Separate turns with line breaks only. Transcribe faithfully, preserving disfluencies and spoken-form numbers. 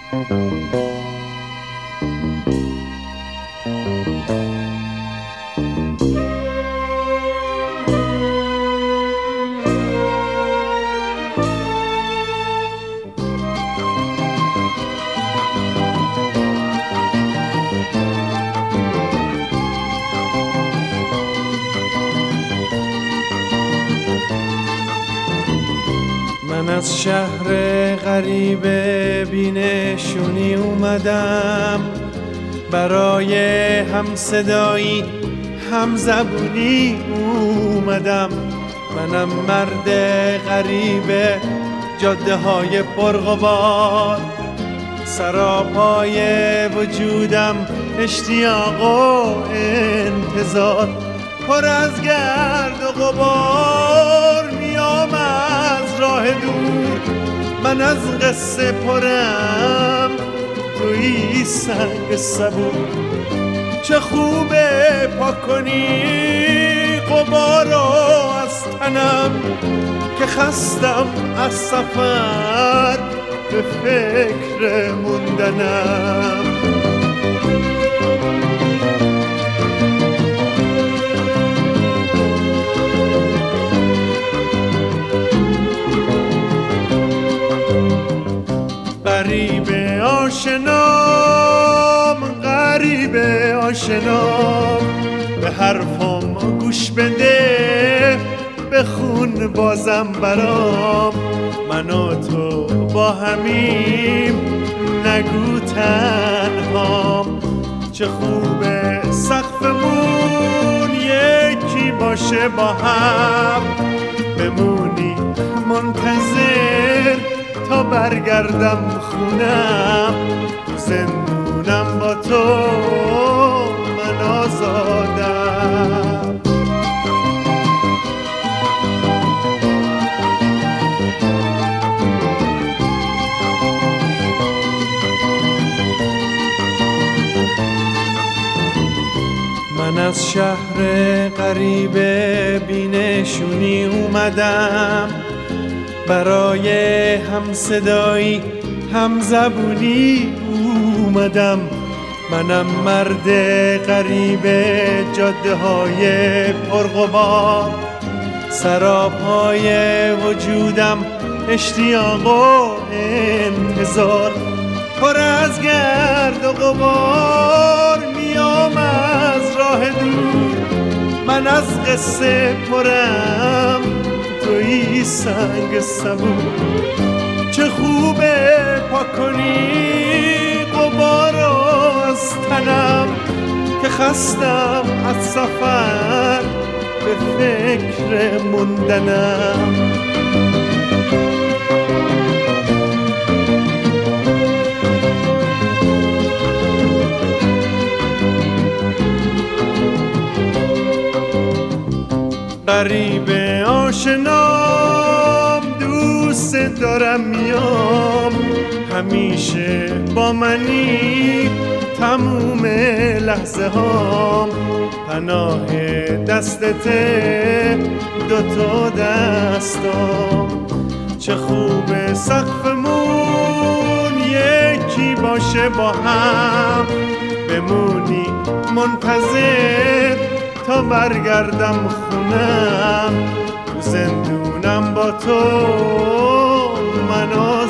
من از شهر غریب بینشونی اومدم، برای هم صدایی هم زبونی اومدم. منم مرد غریب جاده های پرغبار، سراپای وجودم اشتیاق و انتظار. پر از گرد و غبار میام از راه دور، من از قصه پرم توی سنگ صبور. چه خوبه پاک کنی غبارو از تنم، که خستم از سفر به فکر موندنم. غریب آشنام، غریب آشنام، به حرفم گوش بده، بخون بازم برام. من و تو با همیم، نگو تنهام. چه خوبه سقفمون یکی باشه با هم، بمونی منتظر تا برگردم خونم. تو زندونم با تو من آزادم. من از شهر غریب بینشونی اومدم، برای هم صدایی هم زبونی اومدم. منم مرد غریب جاده های پرغبار، سراپای وجودم اشتیاق و انتظار. پر از گرد و غبار میام از راه دور، من از قصه پرم توی سنگ صبور. چه خوبه پاک کنی غبارو از تنم، که خستم از سفر به فکر موندنم. غریب آشنام، دوست دارم میام، همیشه با منی تموم لحظه هام. پناه دستته دوتا دستام. چه خوبه سقفمون یکی باشه با هم، بمونی منتظر تا برگردم خونم. تو زندونم با تو من